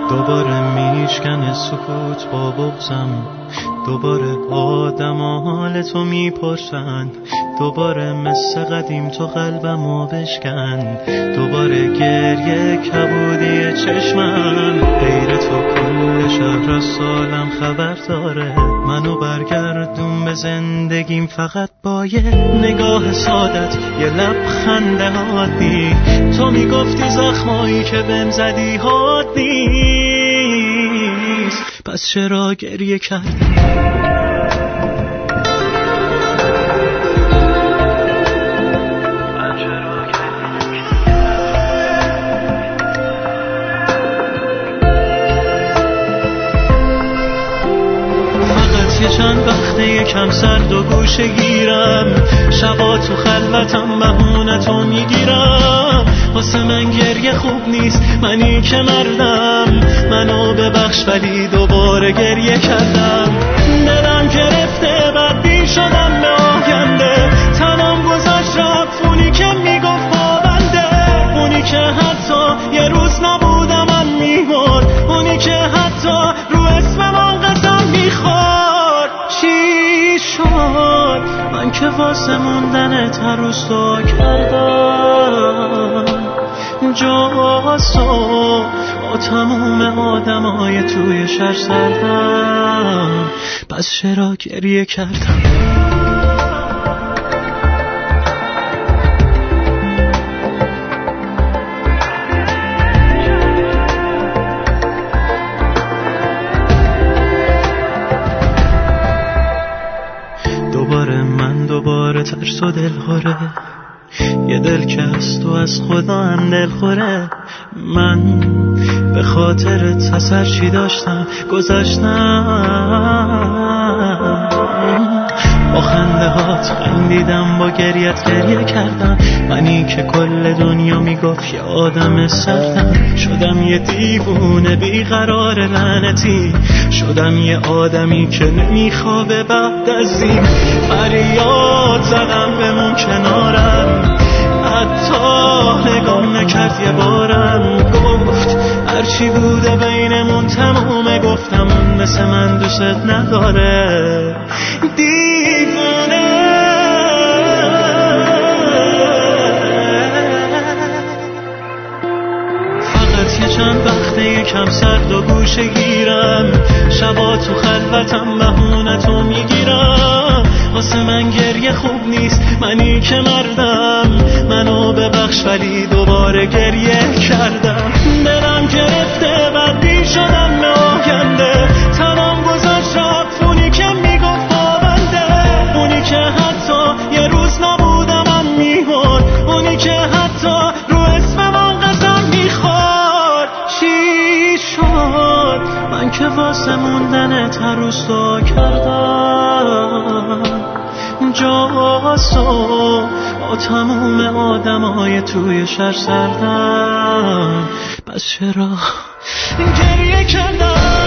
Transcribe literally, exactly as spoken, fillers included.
دوباره میشکنه سکوت با بغضم، دوباره آدم حال تو میپرسن، دوباره مثل قدیم تو قلبمو بشکن، دوباره گریه کبودی چشمم، غیر تو کل شهر از سالم خبر داره، منو برگردون به زندگیم فقط با یه نگاه سادت، یه لبخند عادی. تو میگفتی زخمایی که بهم زدی حاد نیست، پس چرا گریه کردی؟ چند وقته یکم سرد و گوشه گیرم، شبا تو خلوتم بهونتو میگیرم، واسه من گریه خوب نیست، منی که مردم، منو ببخش ولی دوباره گریه کردم، دلم گرفته بدبین شدم به آینده، تنم گذاشت رفت اونی که میگفت پابنده، اونی که حتی یه روز نبودم من میمرد، اونی که حتی رو اسم من قسم میخورد. چی شد من که واسه موندن تروس دعا کردم، جاسو با تموم آدم های توی شهر سردم، پس چرا گریه کردم؟ دوباره من دوباره ترس و دل خوره، یه دل که از تو از خدا هم دل خوره، من به خاطر تسر چی داشتم گذاشتم، با خنده هات خندیدم با گریت گریه کردم، منی که کل دنیا میگفت یه آدم سردم، شدم یه دیوونه بیقرار لعنتی، شدم یه آدمی که نمیخوابه بعد از این، فریاد زدم بمون کنارم، حتی نگام نکرد یه بارم، گفت هرچی بوده بینمون تمومه، گفتم اون مثل من دوست نداره، دیوونه. فقط یه چند وقته یکم سرد و گوشه گیرم، شبا تو خلوتم بهونتو میگیرم، واسه من گریه خوب نیست، منی که مردم، منو ببخش ولی دوباره گریه کردم، دلم گرفته بدبین شدم به آینده، تنم گذاشت رفت اونی که میگفت پابنده، اونی که حتی یه روز نبودم من میمرد، اونی که حتی رو اسم من قسم میخورد. چی شد من که واسه موندن تروس دعا کردم، جاسو با تموم آدم های توی شهر سردم، پس چرا گریه کردم؟